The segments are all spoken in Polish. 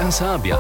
Radio Serbia.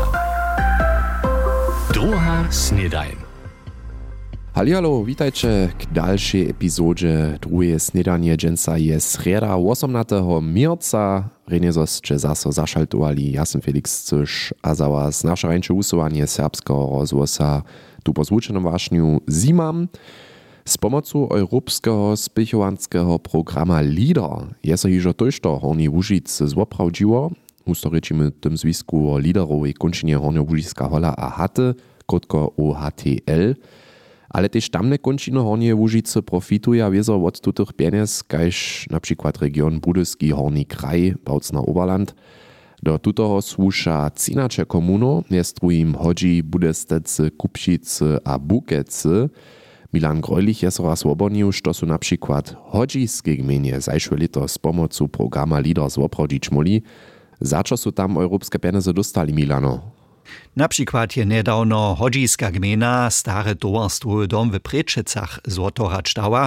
Druga snedajn. Hallihallo, witajcie k dalszej epizodzie drugiej snedanie. Dżęca je sreda 18. marca. Rejnie zosće zaso zašaltovali. Ja sam Felix Cyš, a za was nasze rańsze usuwanie serbskiego rozgłosa tu po zvučenom wašnju zimam. Z pomocą europejskiego spěchowanskiego programa LEADER je so hižo tojšto Horní Łužice zoprawdziło. Ustorečimy tym zwisku o liderowej končinie Hornjołužiska hola a hatte, krótko OHTL. Ale też tamne končiny Hornie Łužice profituja wiezo od tutych pieniędzy, kajż na przykład region Budyski Horni Kraj, Bautzner Oberland. Do tutoho słusza cinacze komuno, jest drugim Hodzi, Budestecy, Kupšice a Bukece. Milan Grojlich je so raz obonił, što su na przykład hodzijskie gminie zajszłe lito z pomocą programa LEADER zoprawdzić moli. Za čo su tam europejskie pieniądze dostali, Milano? Na przykład je niedawno hodzijska gmina Stare Towarstwowy dom w Prečecach złotorać dała.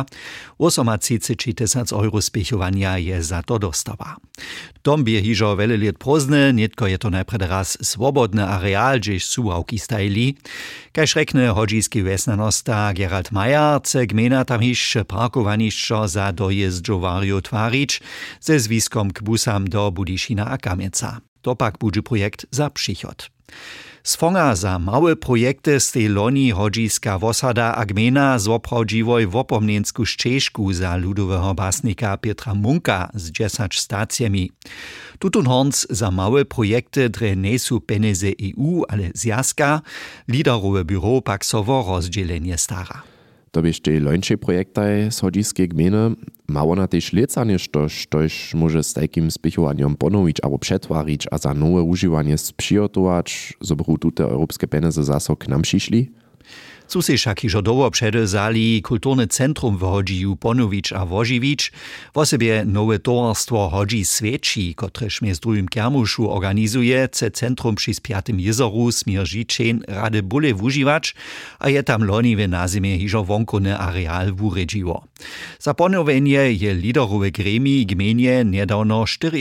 38 000 euro spěchowania je za to dostała. Dom bie hižo wiele lat prózdny, nitko je to najprede raz swobodny areal, gdzieś słuchawki stajli. Kaž rekne hodzijski wesnanosta Gerald Mayer, chce gmina tam hiž parkowanišćo za dojezdžowarju twarić ze zwiskom k busam do Budyšina a Kamieca. To pak budže projekt za přichod. Sfonga za małe projekty z tej loni hodzijska wosada a gmina zoprawdziwoj wopomniensku ścieżku za ludowego basnika Pietra Munka z 10 stacjami. Tutun horns za małe projekty dre nesu peneze EU, ale zjazka, liderowe biuro pak sowo rozdzielenie stara. To byś te lończe projekty z hodzijskiej gminy mało na tej szlecanie, štož może z takim spěchovaniem ponowić albo przetwarić, a za nowe używanie sprzygotować, zobrú tute europejskie pieniądze zaso k nam přišli? Su se však hižo dowo předezali kulturne centrum w Hodziju ponowić a woživić, w osobie nowe towarstwo Hodzi Sveči, kotrež mjez drugim Kermušu organizuje, chce centrum při 5. jezoru smieržičen rade bule wužiwać, a je tam loni w nazimie hižo wonkone areal wuredžiło. Za ponowienie je liderowe gremi gmenie niedawno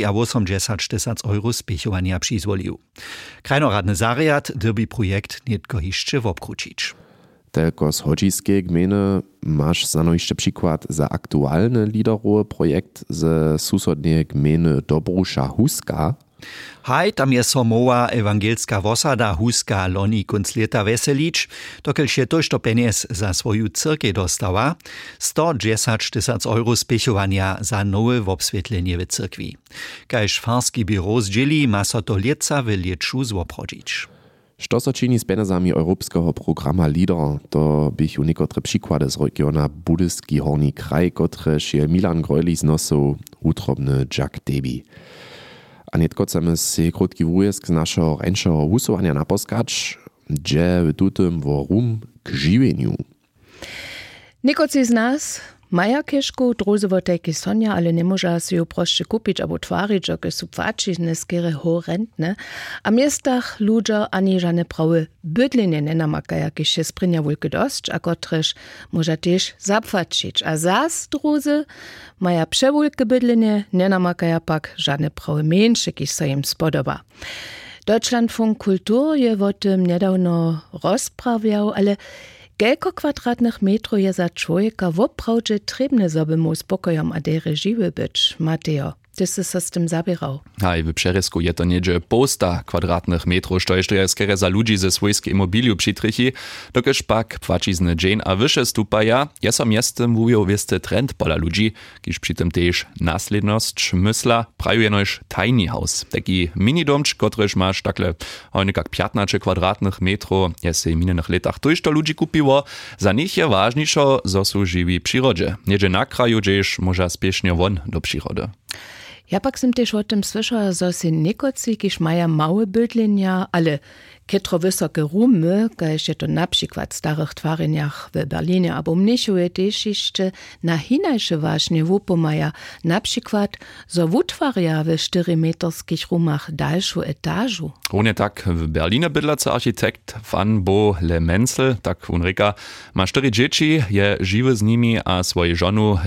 84 000 euro spěchowania přizvolił. Krajnoradny zariad derby projekt nitko hišće wobkručić. Tylko z hodzijskiej gminy masz za jeszcze przykład za aktualny liderowy projekt ze susodnej gminy Dobrusza Huska. Haj, tam je so mowa ewangelska wosada Huska loni kunc leta veselić, dokelž je tošto peniaz za swoju cyrkę dostała, 110 000 euro spěchowania za nowe wobswietlenie w cyrkwi. Kajž farski biro zdzieli, ma so to lieca w lieczu zoprawdzić. Što so čini z penezami europejskiego programa LEADER, to bych niekotre przykłady z regiona Budyski Horni Kraj, kotrež je Milan Grojlich znosu utrobny Jack Debi. A netko chcemy si krótki wujezk z naszego rańszego usuwania naposkać, gdzie w tutym worum k žiwieniu. Niekoci z nas maja kieszku, druzy wotejki Sonja, ale nie może si ją proście kupić albo twarić, jakie są płacić, skiery horrendne. A miastach ludzie ani żadne prawe bydlenie nie namakają, jakieś się sprynia wulky dość, a kotreż może też zapłacić. A zas druzy maja przewulky bydlenie, nie namakają pak żadne prawe mniejsze, jakieś się im spodoba. Deutschlandfunk Kultur je o tym niedawno rozprawiał, ale Gelko kwadratnych metrów je za człowieka woprawdźe trebne, żeby mu spokojom a dere żywy być, Mateo. Ty si se s tym zabierał. Haj, w Przeresku je to niedzie posta kwadratnych metrów, što jeszcze jest skere za ludzi ze swojskiej imobiliu przytrychi, dokež pak płacizny dzień a wyższe stupaja, je so miestem wujo wiesty trend pola ludzi, kiż przy tym też nasledność mysla, prajuje nož tiny house. Taki mini-domč, kotrež masz takle hojnikak 15 kwadratnych metrów, je se w minionych latach to ludzi kupiło, za nich je ważniejszo, zo su żywi przyrodzie. Niedzie na kraju, gdzież może spiesznie won do przyrody. Ja pak sam też o tym słyszała, że się niekoci, kiż maja małe bydlenia, ale Kietro wysokie rumy, kaž je to na przykład w starych twareniach w Berlinie, albo mniejsze też jeszcze na hinajsze właśnie wupomaja, na przykład zo wutwarja w 4-meterskich rumach dalszą etażu. Ohne tak w Berlinie bydlacy architekt Van Bo Le Menzel, tak unreka, ma 4 dzieci, je żywy z nimi a swoje żonu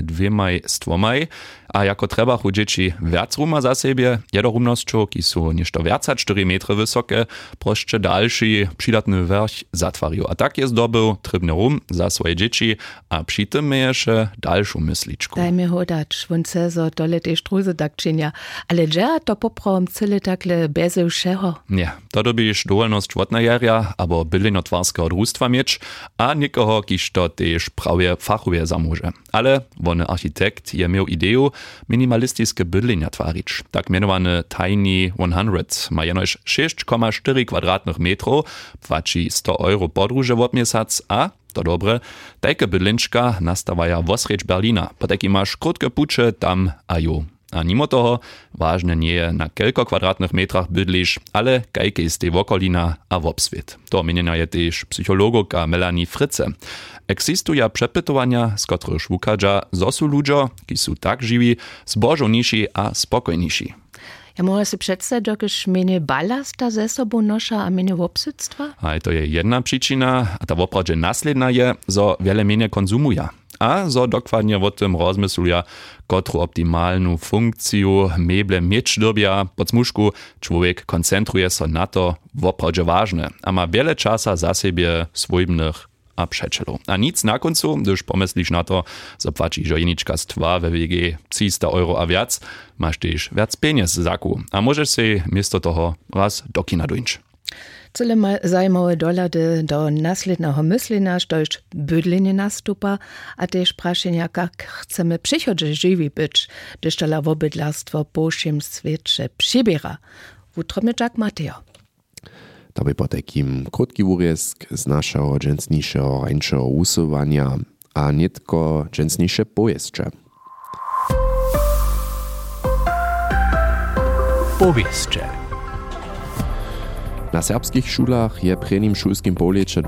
2 a jako trebachu dzieci wiac ruma za siebie, je do rumnosťou, ki sú nešto viac 4 metry wysokie, prošće další přidatny verch zatvarju. A tak je zdobył trybny rum za swoje dzieci, a przy tym jeszcze dalszą mysliczku. Daj mi hodać, wunce zo dole te struze tak czynia, ale ja to poprawam cyle takle bez všeho. Nie, to dobiš dowolność wotnajerja, abo byllinotwarskiego drustwa mieć, a nikoho, kiż to też prawie fachuje zamóże. Ale wony architekt je miał ideju minimalistiskie bydlenia twarić. Tak mianowany Tiny 100 ma jenoś 6,4 kwadratnych metrów, płaci 100 euro podróże w miesiąc, a to dobre, takie bydlinczka nastawaja w osrecz Berlina, po taki masz krótkie pucze tam a jo. A mimo toho, ważne nie je na kilka kwadratnych metrach bydlisz, ale kajke jest tej wokolina a wobswiet. To mieniena je też psychologoka Melanie Fritze. Existuja przepytowania, z których wukadza, zo su ludzie, ki su tak żywi, zbożowniejsi a spokojniejsi. Ja mogę sobie przedstawić, że mnie balasta ze sobą nosza, a mnie wobsyctwa? A to je jedna przyczyna, a ta woprawdzie nasledna je, zo wiele mnie konsumuje. A zo dokładnie o tym rozmysluja, kotru optimalną funkcję meble mieć dobia, pod smuszku człowiek koncentruje się na to, woprawdzie ważne, a ma wiele czasa za siebie swojbnych a przeczelu. A nic na końcu, gdyż pomyślisz na to, zapłacisz żojniczka z 2 we WG 300 euro a wiac, masz też wiac pieniędzy z zaku, a możesz się miesto toho raz do kina dojść. Cyle zajmowe dolady do naslednego myslenia, štož bydlenie nastupa, a też praszenia, jak chcemy przychodzie żywi być, gdyż to wobydlarstwo po všem świecie przybiera. Wutromyczak Mateo. To by po takim krótki urezk z naszego dżęsniejszego rańszego usuwania, a nie tylko dżęsniejsze powieszcze. Powieszcze. Na serbskich szulach je prejnim šulskim polječe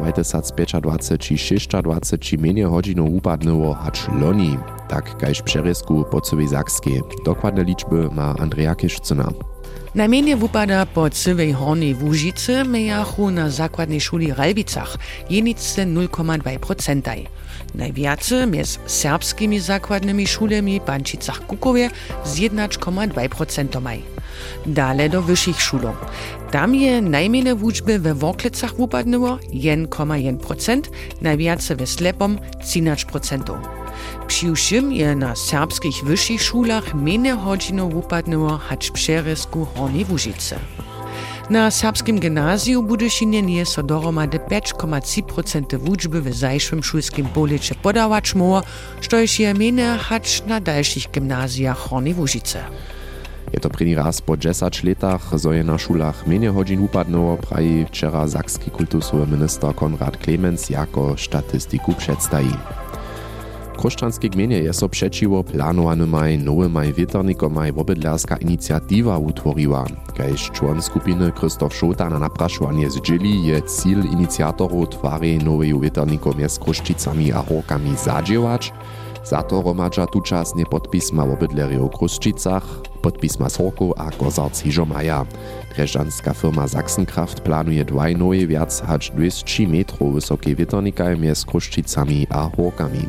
2025-26 menie hodzinów upadnęło hacz loni, tak kajž přerezku po całej Sakskiej. Dokładne liczby ma Andrea Kiszcyna. Najmniej wypada po całej Hornej Łužicy mejachu na zakładnej szuli Ralbicach, jenice 0,2%. Najwiacy między serbskimi zakładnymi szulami w Bančicach-Kukowie z 1,2%. Dale do wyższych szulów. Tam je najmniej wuczby we Woklecach wypadnęło 1,1%, najwiacy we Slepom 13%. Przy všim je na serbskich wyższych szulach mniej hodzinów wypadnęło hacz przerezku Hornej Łužicy. Na serbskim gimnazju Budyšinie nie so dohromady 5,3% wuczby w zajszym szulskim polječe podawać moło, štož je mniej hacz na dalszych gimnazjach Hornej Łužicy. Je to první raz po 10 letach, zo je na šulach menie hodin upadnęło, praji wczera sakski kultusowy minister Konrad Clemens jako statistiku przedstawi. Kruščanske gmenie je so přečiwo planowanymaj nowymaj wieternikomaj wobydlerska inicjatywa utworiła. Kajž człon skupiny Krzysztof Szota na napraszwanie zdźěli je cíl iniciatorów twarej noweju wieternikom mjez Kruščicami a Horkami zadźěwać. Za to hromadža tučasne podpisma wobydlerjew w Kruščicach, podpisma z Horkow a Kozarc hižo maja. Drežďanská firma Sachsenkraft planuje 2 nowe viac hač 200 metrów wysokie wieternikaj mjez Kruščicami a Horkami.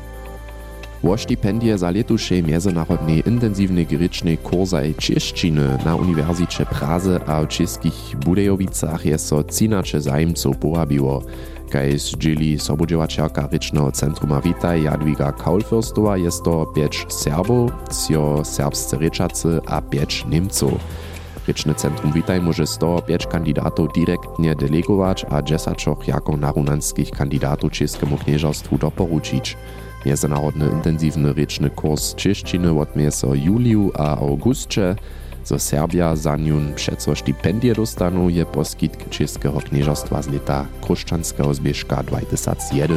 Wo stipendije za letušej międzynarodnej intensywnej gierycznej kursaj češćiny na Uniwersycie Praze a w českich Budejowicach je so cinače zajimcov powabiło. Kaj zdźěli sobudźěwačerka rečného centruma Witaj Jadwiga Kaulfürstowa jest to 5 Serbów, 3 serbscy rečacy a 5 Niemców. Rečne centrum Witaj może 105 kandidatów direktnie delegować, a 10 jako narunanskich kandidatów czeskemu knieżerstwu doporučić. Międzynarodny intensywny rečny kurs češćiny odmie so juliu a augustče. Zo Serbia za njun přeco stipendije dostanu je poskitk českého knieżerstwa z leta Kruščanského zbiežka 2001.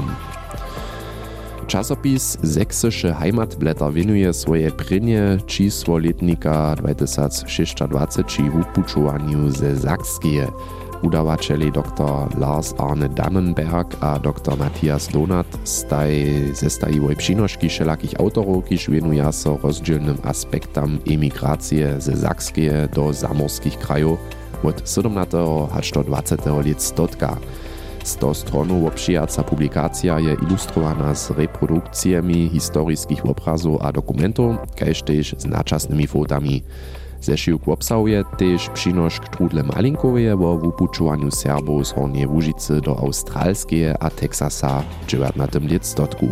Časopis Sächsische Heimatblätter venuje swoje prynje čísło letnika 2026 w upučovanju ze Sakskeje. udawačeli dr. Lars Arne Dannenberg a dr. Matthias Lonat zestajivoj přinoški všelakých autorov, kiž věnuja so rozdzielnym aspektam emigracije ze Sakskeje do zamorských krajov od 17. až do 20. let stotka. Z toho stronu obšijaca publikacja je ilustrowana z reprodukcjami historyjskich obrazów a dokumentów, kaž też z naczasnymi fotami. Zeszyłk obsahuje też přinošk Trudle Malinkowej o wupučovanju Serbów z Hornej Łužicy do Australskeje a Texasa w 19. letstotku.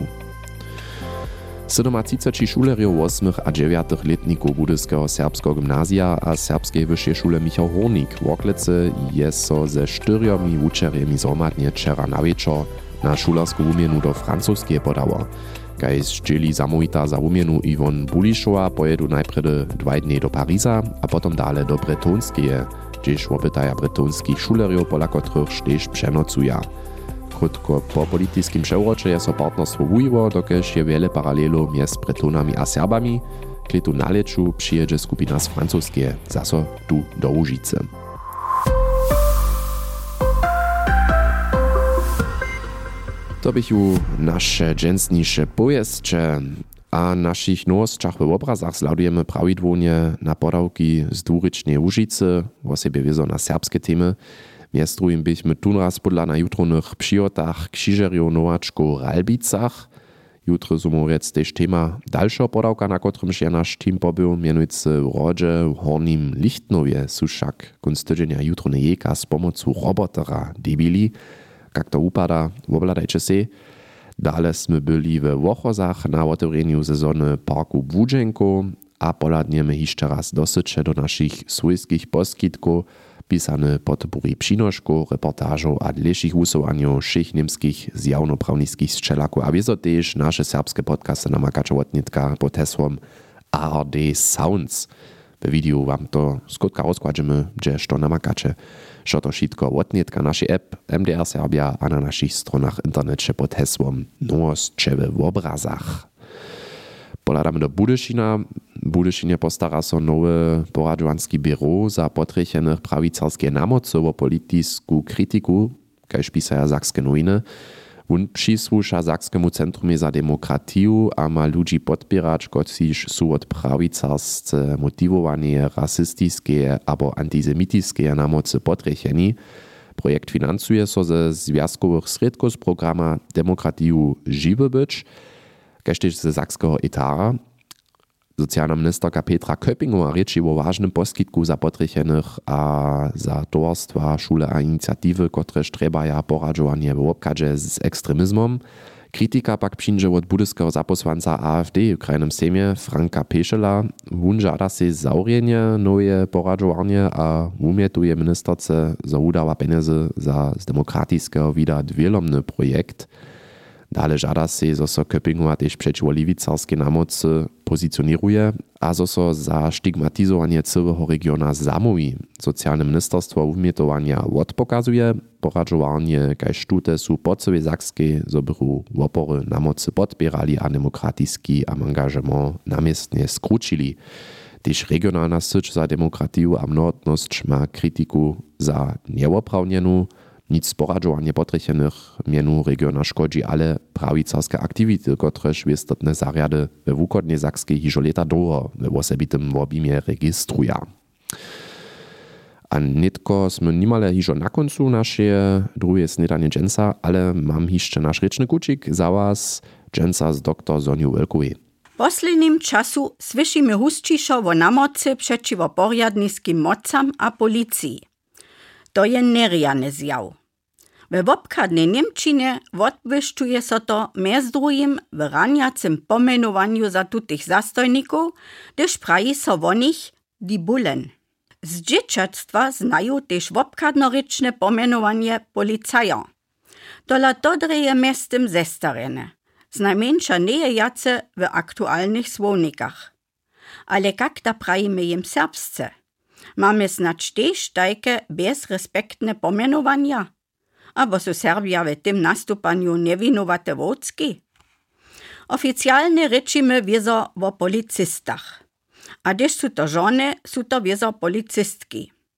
37 šulerjów 8. a 9. letników Budyskiego Serbskiego Gymnazja a Serbskiej Wyższej Szule Michał Hornik w Oklecy jest so ze 4 uczerjemi zhromadnie wczera na wieczór na šularsku wumienu do francuskiej podało. Kaj zdzieli zamówita za wumienu Iwon Bulišova pojedu najpredy 2 dni do Pariza, a potom dále do Bretonskeje, gdzież opytaja bretonskich šulerjów, pola których też przenocuja. Krótko po politiskim przewrocie jest so partnerstwo wujiwo, dokež je wiele paralelu między Bretonami a Serbami. K letu na leczu przyjedzie skupina z francuskie, zaso tu do Łužice. To bychu nasze dżęsniejsze pojeszcze, a naszych nowostach w obrazach sladujemy prawidłownie na podawki z dwurycznej Łužicy, o sobie wiezo na serbskie temy. Między drugim byśmy tu raz podla na jutronych przyjotach krzyżerjów nowaczków Ralbicach. Jutro zumorec też tema dalsza podawka, na którym się nasz team pobył, mianujcy w rodzie w Hornim Lichtnowie, su však kunst tydzienia jutro nie jeka z pomocą robotera debili. Jak to upada, obladajcie se. Dalej sme byli w Wochozach na otworeniu sezony parku Wódzenko, a poladniemy jeszcze raz dosyć do naszych swojskich poskitków, pisane podpory přinoškov, reportażów a dalszych usuwanów všech niemskich zjawnopravnických strzelaków, a wieso też nasze serbskie podcasty namakacze odnitka pod hesłom ARD Sounds. W wideo wam to skutka rozkładziemy, gdzie to namakacze. Što to wszystko odnitka naszej app MDR Serbia a na naszych stronach internecie pod hesłom Nowostcze w obrazach. Poladamy do Budyšina. Budyšinie postara so nowe poradžovanski biro za potrjechenych prawicarskie namoce o politisku kritiku, kaž pisaja Sakske nowiny. Wun přisłuša Sakskemu Centrumie za demokratiju a ma ludzi podpierać, kociž su od prawicarsce motivowanie rasistiskie abo antisemitiske namoce potrjecheni. Projekt finansuje so ze związkowych sredków z programa Demokratiju žiwy być, kaž tež ze Sakského etara. Socjalna ministerka Petra Köppingowa rieči o ważnym poskitku za potrjechenych a za towarstwa, szule a inicjatywy, które trebaja poradžovanie w obkadže z ekstremizmom. Kritika pak przyjdzie od budyskiego zaposłanca AfD w krajnym Sejmie Franka Peschela. Wun żada se zaurienie nowe poradžovanie a umietuje ministerce za udała pieniędzy za z demokratického vida dwielomny projekt. Dalej żada se, zo so Köppingowa też przeciwko lewicarskie namocy pozycjoniruje, a zo so za stigmatizowanie całego regiona zamówi. Socjalne ministerstwo umietowania odpokazuje, poradžovanie, kaž tute su po całej Sakskiej zobychu opory namocy podpierali a demokratický angażement namiestnie skrócili. Też regionalna syć za demokratiju a mnohotność ma krytyku za nieoprawnieną. Nic poradžovanie potrjechenych mienu regiona škodzi, ale prawicarskie aktivity, kotrež wiestotne zariady we wukodnej Sakskiej hižo leta długo w osobitym objimie registruja. A nitko sme nimale hižo na koncu naše drugie snedanie dżęsa, ale mam jeszcze nasz ryczny kucik za was, dżęsa z dr. Zoniu Welkowej. W poslednim czasu słyszymy hustšiszo o namocy przeciwko porjadniskim mocam a policji. To je nerijane zjaw. W obkadnej Niemčinie odbyszczuje so to między drugim w ranjacym pomenowaniu za tutych zastojników, gdyż praji so o nich die Bullen. Z dzieciactwa znają też obkadnoryczne pomenowanie policaja. Dola dodreje miastem zestarene, znajmniejsza niejace w aktualnych słownikach. Ale jak da prajimy im serbsce? Mamy znać też takie bezrespektne pomenowania? Abo su Serbia w tym nastupaniu niewinowate wódzki? Oficjalnie rečimy wiezo o policystach. A gdyż su to żony, su to wiezo policystki.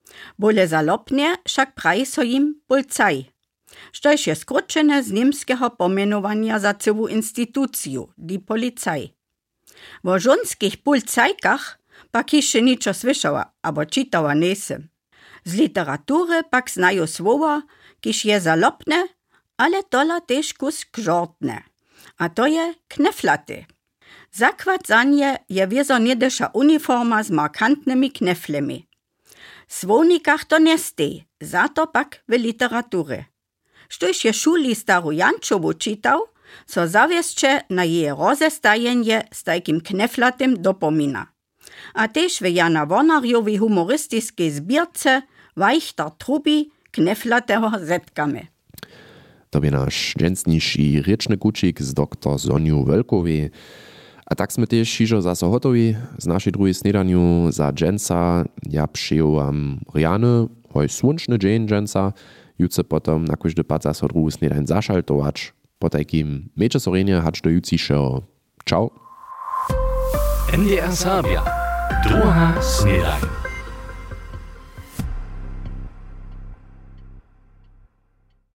Bole zalopnie však praji so jim policaj. Štož je skróčene z niemskiego pomienowania za całą instytucję, die Polizei. Wo żonskich policajkach pak jeszcze niczo słyszała, abo czytała nesem. Z literatury pak znają słowa, kiż je zalopne, ale tola też kus gżortne. A to je kneflaty. Zakład za nie je wiezo niedysza uniforma z markantnymi kneflemi. W słownikach to nie stej, za to pak w literatury. Štož je šuli staru Jančovu čitał, so zawieszcze na jej rozestajenie z takim kneflatym dopomina. A też w Jana Wonarjowej humorystycznej zbierce Weichter Trubi kneflatego zetkamy. To by nasz dżęsniejszy ryczny kucik z dr Zoniu Welkowej. A tak sme też hižo zaso hotowi z naszej drugiej snedaniu za dżęsa. Ja przyjąłam Riany, hoj słonczny dzień dżęsa. Jutce potom na každý pad zaso druhú snedaň zašaltovač. Po takým meče sorenie hač do jucišeho. Čau. NDR Sabia. Druga snedajn.